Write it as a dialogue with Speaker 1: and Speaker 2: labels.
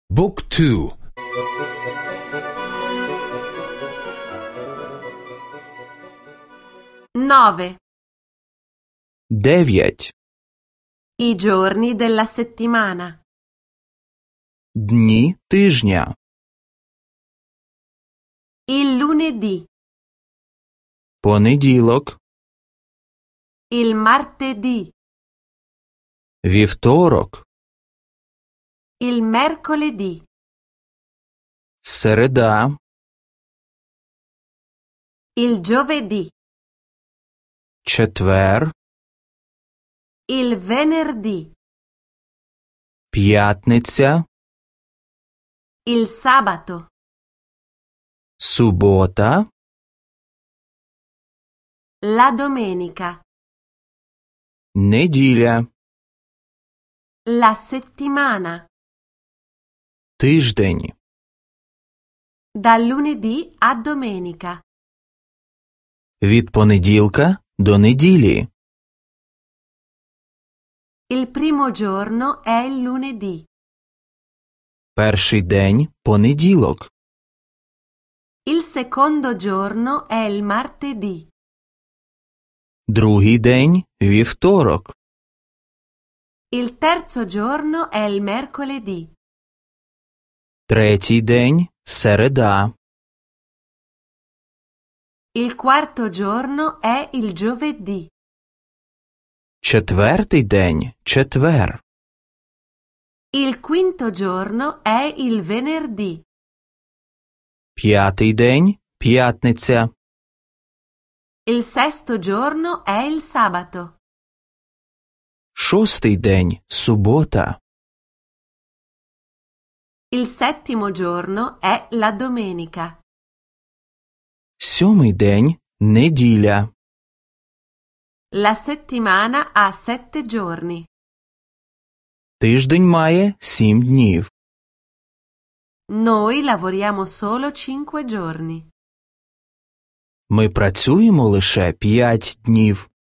Speaker 1: บุ๊กทู
Speaker 2: 9.
Speaker 3: 9.
Speaker 2: I giorni della settimana.
Speaker 3: Дні тижня.
Speaker 2: Il lunedì,
Speaker 3: Понеділок,
Speaker 2: il martedì,
Speaker 3: вівторок,
Speaker 2: il mercoledì,
Speaker 3: середа,
Speaker 2: il giovedì,
Speaker 3: четвер,
Speaker 2: il venerdì,
Speaker 3: п'ятниця,
Speaker 2: il sabato,
Speaker 3: субота,
Speaker 2: la domenica,
Speaker 3: неділя,
Speaker 2: la settimana,
Speaker 3: тиждень,
Speaker 2: dal lunedì a domenica.
Speaker 3: від понеділка до неділі.
Speaker 2: Il primo giorno è il lunedì.
Speaker 3: Перший день – понеділок.
Speaker 2: Il secondo giorno è il martedì.
Speaker 3: Другий день – вівторок.
Speaker 2: Il terzo giorno è il mercoledì.
Speaker 3: Третій день – середа.
Speaker 2: Il quarto giorno è il giovedì.
Speaker 3: Четвертий день – четвер.
Speaker 2: Il quinto giorno è il venerdì.
Speaker 3: П'ятий день – п'ятниця.
Speaker 2: Il sesto giorno è il sabato.
Speaker 3: Шостий день – субота.
Speaker 2: Il settimo giorno è la domenica.
Speaker 3: Сьомий день – неділя.
Speaker 2: La settimana ha 7 giorni.
Speaker 3: Тиждень має 7 днів.
Speaker 2: Noi lavoriamo solo 5 giorni.
Speaker 3: Ми працюємо лише 5 днів.